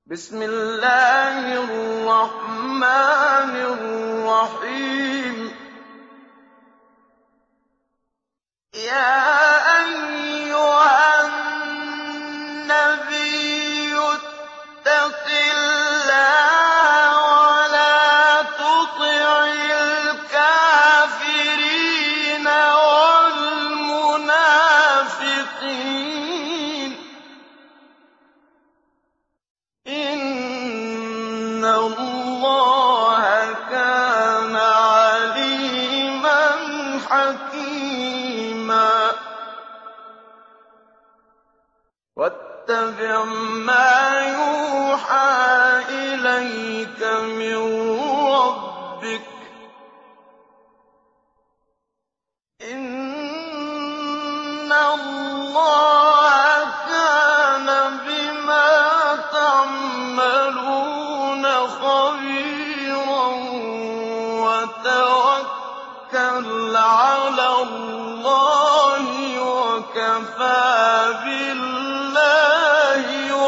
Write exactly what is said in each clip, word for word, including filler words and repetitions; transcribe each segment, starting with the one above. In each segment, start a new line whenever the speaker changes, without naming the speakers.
بسم الله الرحمن الرحيم يا أيها النبي اتق الله ولا تطع الكافرين والمنافقين إن الله كان عليما حكيما واتبع ما يوحى إليك من ربك إن الله كان بما تعملون خبيرا وتوكل على الله وكفى بالله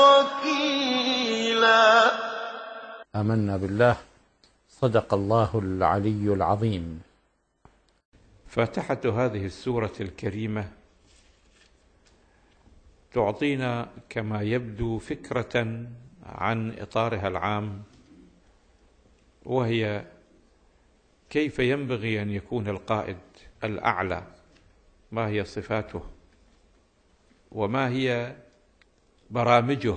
وكيلا.
آمنا بالله، صدق الله العلي العظيم.
فاتحة هذه السورة الكريمة تعطينا كما يبدو فكرة عن إطارها العام، وهي كيف ينبغي أن يكون القائد الأعلى، ما هي صفاته وما هي برامجه،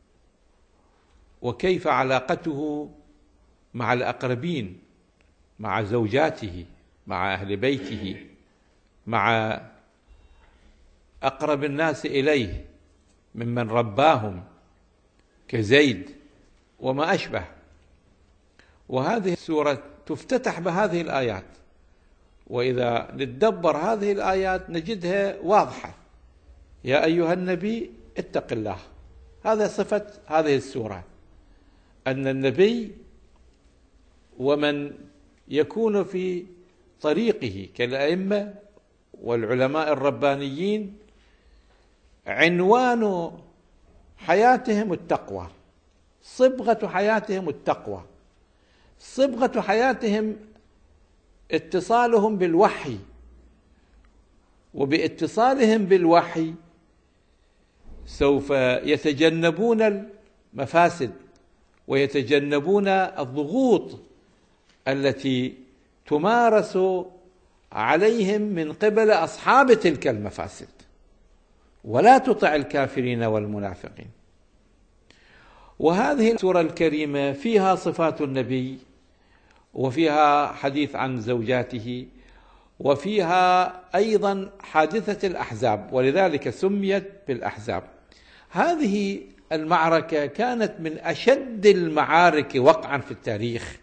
وكيف علاقته مع الأقربين، مع زوجاته، مع أهل بيته، مع أقرب الناس إليه ممن رباهم كزيد وما أشبه. وهذه السورة تفتتح بهذه الآيات، وإذا نتدبر هذه الآيات نجدها واضحة. يا أيها النبي اتق الله، هذا صفة هذه السورة، أن النبي ومن يكون في طريقه كالأئمة والعلماء الربانيين عنوان حياتهم التقوى، صبغة حياتهم التقوى، صبغة حياتهم اتصالهم بالوحي، وباتصالهم بالوحي سوف يتجنبون المفاسد ويتجنبون الضغوط التي تمارس عليهم من قبل أصحاب تلك المفاسد. ولا تطع الكافرين والمنافقين. وهذه السورة الكريمة فيها صفات النبي، وفيها حديث عن زوجاته، وفيها أيضا حادثة الأحزاب، ولذلك سميت بالأحزاب. هذه المعركة كانت من أشد المعارك وقعا في التاريخ،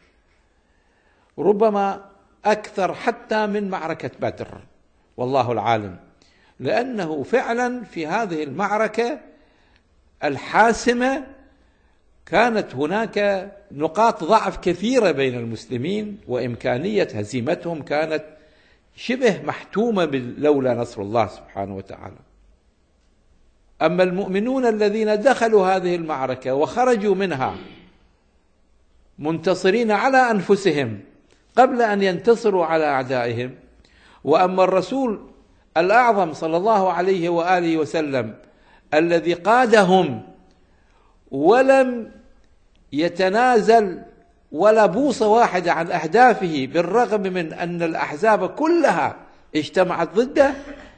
ربما أكثر حتى من معركة بدر، والله العالم، لأنه فعلا في هذه المعركة الحاسمة كانت هناك نقاط ضعف كثيرة بين المسلمين، وإمكانية هزيمتهم كانت شبه محتومة لولا نصر الله سبحانه وتعالى. أما المؤمنون الذين دخلوا هذه المعركة وخرجوا منها منتصرين على أنفسهم قبل أن ينتصروا على أعدائهم، وأما الرسول الأعظم صلى الله عليه وآله وسلم الذي قادهم ولم يتنازل ولا بوصة واحدة عن أهدافه بالرغم من أن الأحزاب كلها اجتمعت ضده،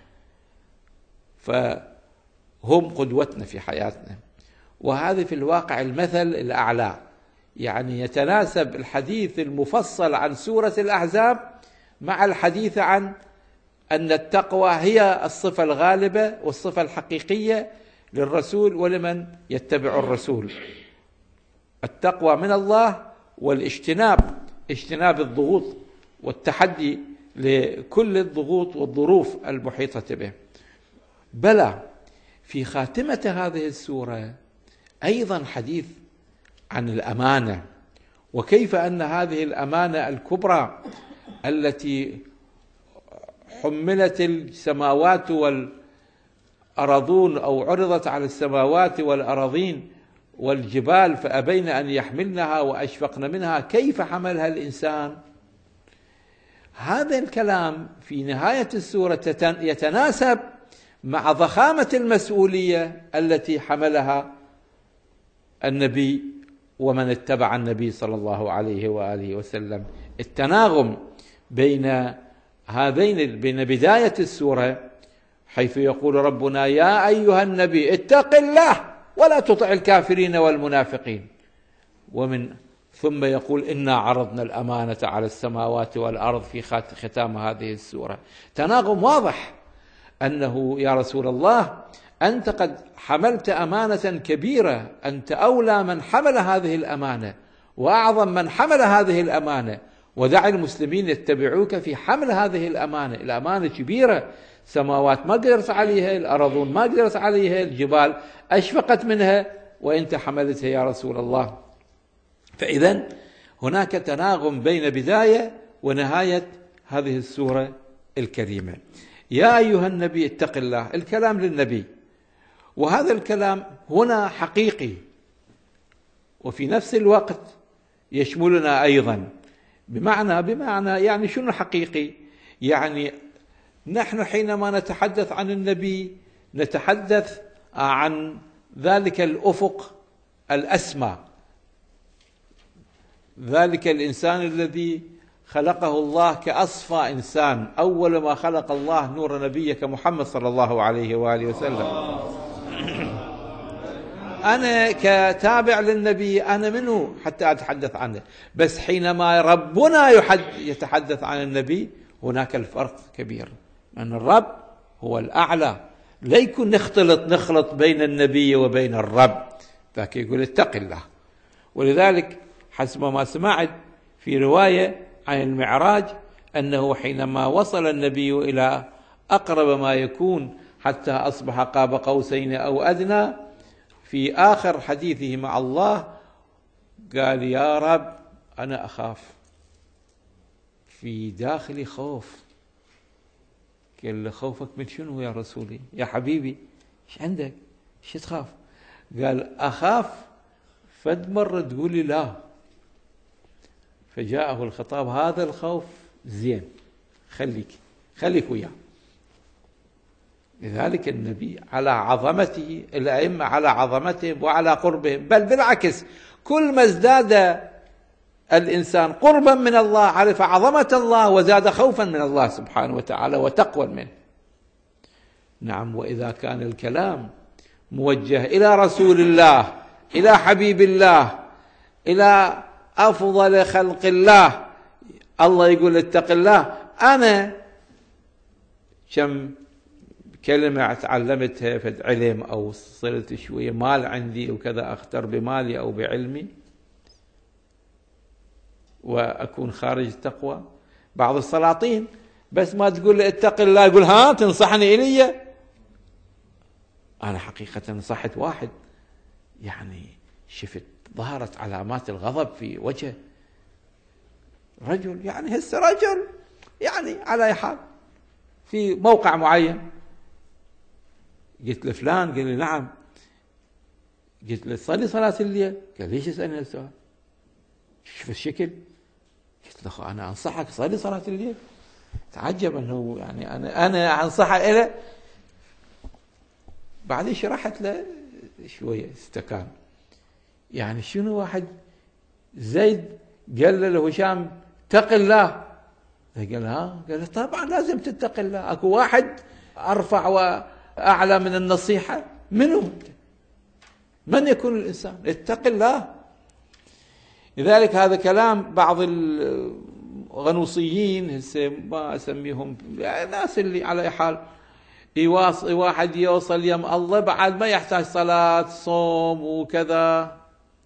فهم قدوتنا في حياتنا. وهذا في الواقع المثل الأعلى، يعني يتناسب الحديث المفصل عن سورة الأحزاب مع الحديث عن أن التقوى هي الصفة الغالبة والصفة الحقيقية للرسول ولمن يتبع الرسول. التقوى من الله، والاجتناب اجتناب الضغوط والتحدي لكل الضغوط والظروف المحيطة به. بلى في خاتمة هذه السورة أيضا حديث عن الأمانة، وكيف أن هذه الأمانة الكبرى التي حملت السماوات والأرضون أو عرضت على السماوات والأراضين والجبال فأبين أن يحملنها وأشفقن منها كيف حملها الإنسان. هذا الكلام في نهاية السورة يتناسب مع ضخامة المسؤولية التي حملها النبي ومن اتبع النبي صلى الله عليه وآله وسلم. التناغم بين هذين، بين بداية السورة حيث يقول ربنا يا أيها النبي اتق الله ولا تطع الكافرين والمنافقين، ومن ثم يقول إنا عرضنا الأمانة على السماوات والأرض في ختام هذه السورة. تناغم واضح أنه يا رسول الله أنت قد حملت أمانة كبيرة، أنت أولى من حمل هذه الأمانة وأعظم من حمل هذه الأمانة، ودع المسلمين يتبعوك في حمل هذه الأمانة. الأمانة كبيرة، سماوات ما قدرت عليها، الأرضون ما قدرت عليها، الجبال أشفقت منها وأنت حملتها يا رسول الله. فإذن هناك تناغم بين بداية ونهاية هذه السورة الكريمة. يا أيها النبي اتق الله، الكلام للنبي، وهذا الكلام هنا حقيقي وفي نفس الوقت يشملنا أيضا. بمعنى بمعنى يعني شنو حقيقي؟ يعني نحن حينما نتحدث عن النبي نتحدث عن ذلك الأفق الأسمى، ذلك الإنسان الذي خلقه الله كأصفى إنسان. أول ما خلق الله نور نبيك محمد صلى الله عليه وآله وسلم. أنا كتابع للنبي أنا منه حتى أتحدث عنه، بس حينما ربنا يتحدث عن النبي هناك الفرق كبير، أن الرب هو الأعلى، لا يكون نختلط نخلط بين النبي وبين الرب. ذاك يقول اتق الله. ولذلك حسب ما سمعت في رواية عن المعراج أنه حينما وصل النبي إلى أقرب ما يكون حتى أصبح قاب قوسين أو أدنى، في آخر حديثه مع الله قال يا رب أنا أخاف، في داخلي خوف. قال له خوفك من شنو يا رسولي يا حبيبي؟ ايش عندك؟ ايش تخاف؟ قال أخاف فد مرة تقول لي لا. فجاءه الخطاب هذا الخوف زين، خليك خليك وياه. لذلك النبي على عظمته، الأئمة على عظمتهم وعلى قربهم، بل بالعكس كل ما ازداد الإنسان قربا من الله عرف عظمة الله وزاد خوفا من الله سبحانه وتعالى وتقوى منه. نعم، وإذا كان الكلام موجه إلى رسول الله، إلى حبيب الله، إلى أفضل خلق الله، الله يقول اتق الله. أنا كم كلمة تعلمتها فد علم أو صرت شوية مال عندي وكذا أختر بمالي أو بعلمي وأكون خارج التقوى. بعض السلاطين بس ما تقول لي اتق الله يقول ها تنصحني إلي. أنا حقيقة نصحت واحد يعني شفت ظهرت علامات الغضب في وجهه، رجل يعني هسه رجل يعني على أي حال في موقع معين. قلت له فلان، قال لي نعم. قلت له تصلي صلاة الليل؟ قال ليش يسألني السؤال؟ شوف الشكل. قلت له أنا أنصحك صلي صلاة الليل. تعجب أنه يعني أنا أنا أنصحه إلى. بعدين شرحت له شوية استكان. يعني شنو واحد زيد قال له هشام اتق الله، قال ها، قال طبعا لازم تتقي الله. اكو واحد ارفع واعلى من النصيحة؟ منو؟ من يكون الانسان؟ اتق الله. لذلك هذا كلام بعض الغنوصيين هسه ما اسميهم ناس اللي على اي حال يواصل واحد يوصل يم الله بعد ما يحتاج صلاة صوم وكذا.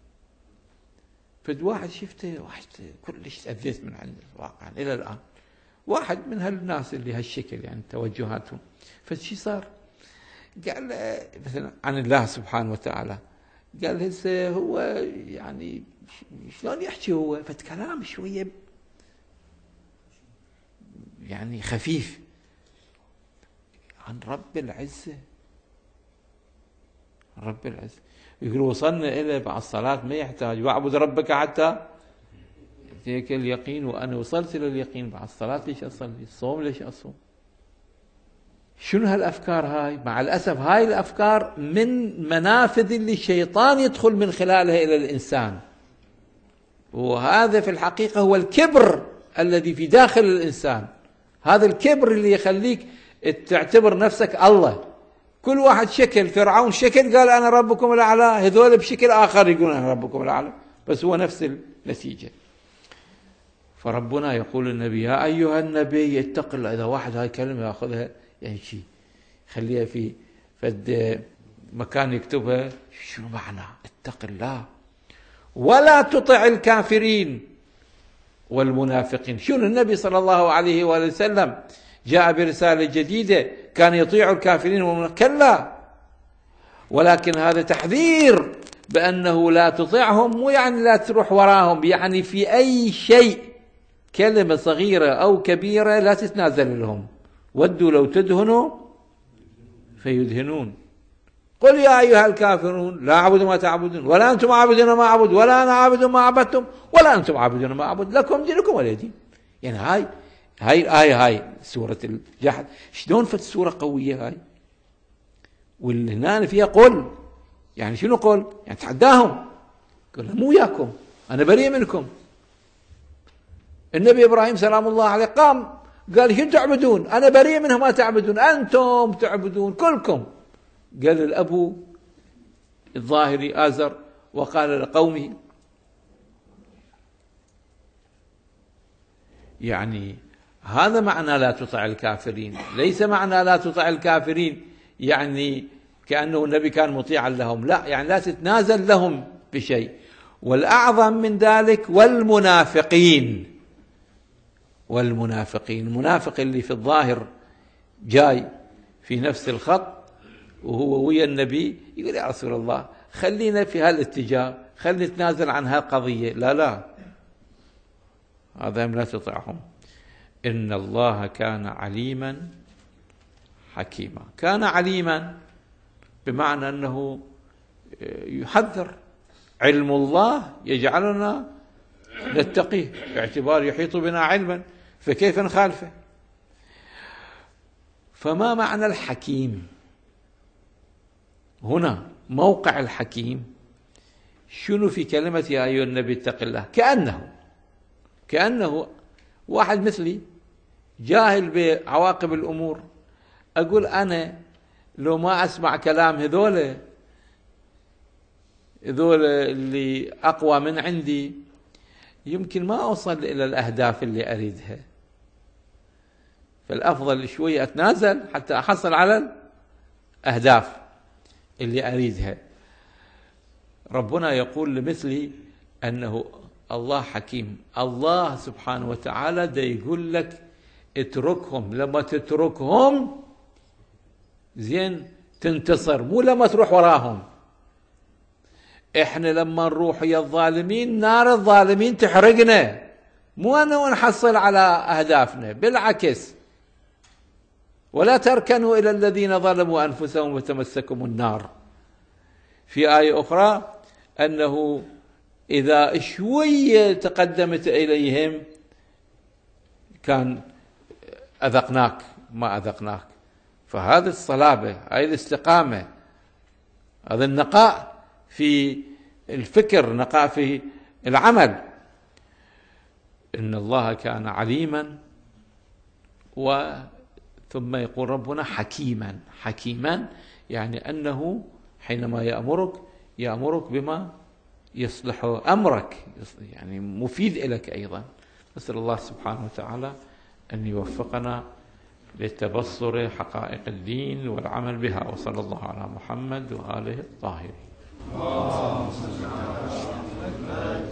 فد واحد شفته واحد كلش تأذيت من عنده واقعا إلى الآن، واحد من هالناس اللي هالشكل يعني توجهاتهم. فشي صار؟ قال مثلا عن الله سبحانه وتعالى، قال هسه هو يعني شلون يحكي هو فد كلام شوية يعني خفيف عن رب العزة، رب العزة. يقول وصلنا إلى بعد الصلاة ما يحتاج واعبد ربك حتى يأتيك اليقين، وأنا وصلت إلى اليقين بعد الصلاة ليش أصلي؟ الصوم ليش أصوم؟ شنو هالأفكار هاي؟ مع الأسف هاي الأفكار من منافذ اللي الشيطان يدخل من خلالها إلى الإنسان، وهذا في الحقيقة هو الكبر الذي في داخل الإنسان. هذا الكبر اللي يخليك تعتبر نفسك الله. كل واحد شكل، فرعون شكل قال أنا ربكم الأعلى، هذول بشكل آخر يقولون أنا ربكم الأعلى، بس هو نفس النتيجة. فربنا يقول للنبي يا أيها النبي اتق الله. إذا واحد هاي كلمة يأخذها يعني شيء خليها في فد مكان يكتبها، شنو معنى اتق الله ولا تطع الكافرين والمنافقين. شنو النبي صلى الله عليه وآله وسلم جاء برسالة جديدة، كان يطيع الكافرين والمنافقين؟ كلا، ولكن هذا تحذير بأنه لا تطيعهم، مو يعني لا تروح وراهم، يعني في أي شيء كلمة صغيرة أو كبيرة لا تتنازل لهم. ودوا لو تدهنوا فيدهنون. قل يا أيها الكافرون لا أعبد ما تعبدون ولا أنتم عابدون ما أعبد ولا أنا عابد ما عبدتم ولا أنتم عابدون ما أعبد لكم دينكم ولي دين. يعني هاي هاي الآية هاي سورة الجحد شلون فت سورة قوية هاي، واللي هنا فيها قل. يعني شنو قل؟ يعني تحداهم، قل مو وياكم، أنا بريء منكم. النبي إبراهيم سلام الله عليه قام قال شو تعبدون؟ أنا بريء منهم ما تعبدون، أنتم تعبدون كلكم. قال الأبو الظاهري آزر وقال لقومه، يعني هذا معنى لا تطع الكافرين، ليس معنى لا تطع الكافرين يعني كأنه النبي كان مطيعا لهم، لا، يعني لا تتنازل لهم بشيء. والأعظم من ذلك والمنافقين. والمنافقين، المنافق اللي في الظاهر جاي في نفس الخط وهو ويا النبي يقول يا رسول الله خلينا في هالاتجاه، خلينا نتنازل عن هالقضية. لا لا، هذا لا تطعهم. إن الله كان عليما حكيما. كان عليما بمعنى أنه يحذر. علم الله يجعلنا نتقيه باعتبار يحيط بنا علما، فكيف نخالفه؟ فما معنى الحكيم هنا؟ موقع الحكيم شنو في كلمة يا أيها النبي اتق الله؟ كأنه كأنه واحد مثلي جاهل بعواقب الأمور، أقول أنا لو ما أسمع كلام هذول هذول اللي أقوى من عندي يمكن ما أوصل إلى الأهداف اللي أريدها، فالأفضل شوية أتنازل حتى أحصل على الأهداف اللي أريدها. ربنا يقول لمثلي أنه الله حكيم. الله سبحانه وتعالى دا يقول لك اتركهم، لما تتركهم زين تنتصر، مو لما تروح وراهم. احنا لما نروح يا الظالمين نار الظالمين تحرقنا، مو أنه نحصل على أهدافنا، بالعكس. ولا تركنوا إلى الذين ظلموا أنفسهم وتمسكم النار. في آية أخرى أنه إذا شوية تقدمت إليهم كان أذقناك ما أذقناك. فهذه الصلابة، هذه الاستقامة، هذا النقاء في الفكر، نقاء في العمل. إن الله كان عليما، و ثم يقول ربنا حكيما. حكيما يعني أنه حينما يأمرك يأمرك بما يصلح أمرك، يعني مفيد لك أيضا. نسأل الله سبحانه وتعالى أن يوفقنا لتبصر حقائق الدين والعمل بها. وصلى الله على محمد وآله الطاهرين.